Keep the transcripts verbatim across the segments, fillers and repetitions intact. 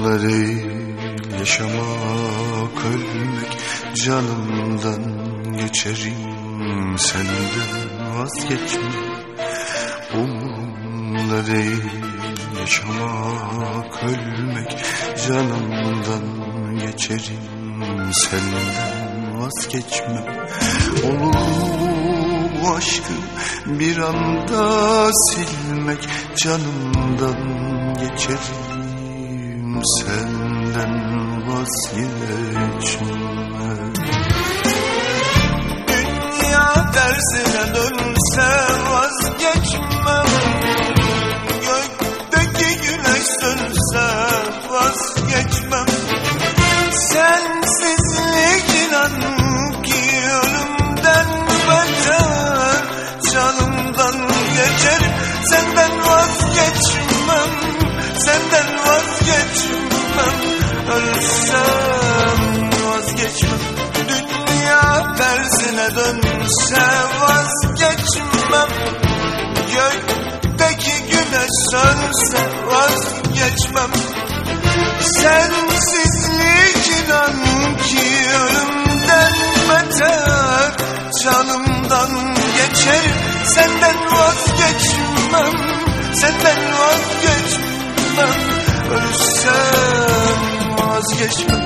Umurumda değil yaşamak, ölmek, canımdan geçerim, senden vazgeçmem. Umurumda değil yaşamak, ölmek, canımdan geçerim, senden vazgeçmem. Olur bu aşkı bir anda silmek, canımdan geçerim, senden vazgeçmem. Dünya tersine dönse vazgeçmem, gökteki güneş sönse vazgeçmem. Sensizlik inan ki ölümden beter, canımdan geçerim, senden vazgeçmem, senden vazgeçmem. Ölsem vazgeçmem. Dünya tersine dönse vazgeçmem, gökteki güneş sönse vazgeçmem. Sensizlik inan ki ölümden beter, canımdan geçerim, senden vazgeçmem, senden vazgeçmem. Ölsem vazgeçmem.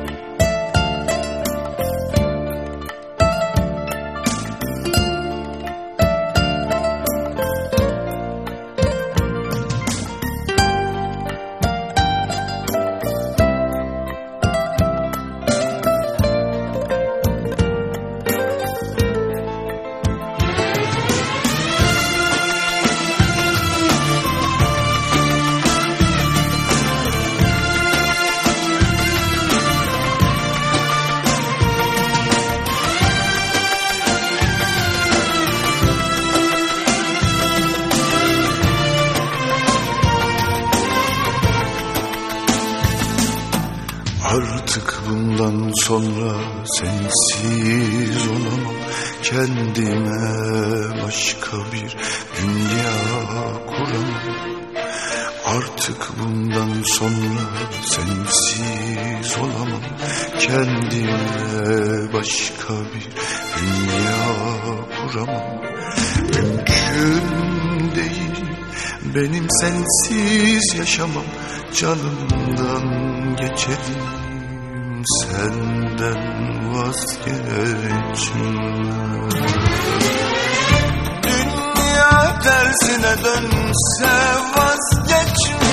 Artık bundan sonra sensiz olamam, kendime başka bir dünya kuramam. Artık bundan sonra sensiz olamam, kendime başka bir dünya kuramam. Mümkün değil benim sensiz yaşamam, canımdan geçerim, senden vazgeçmem. Dünya tersine dönse vazgeçmem,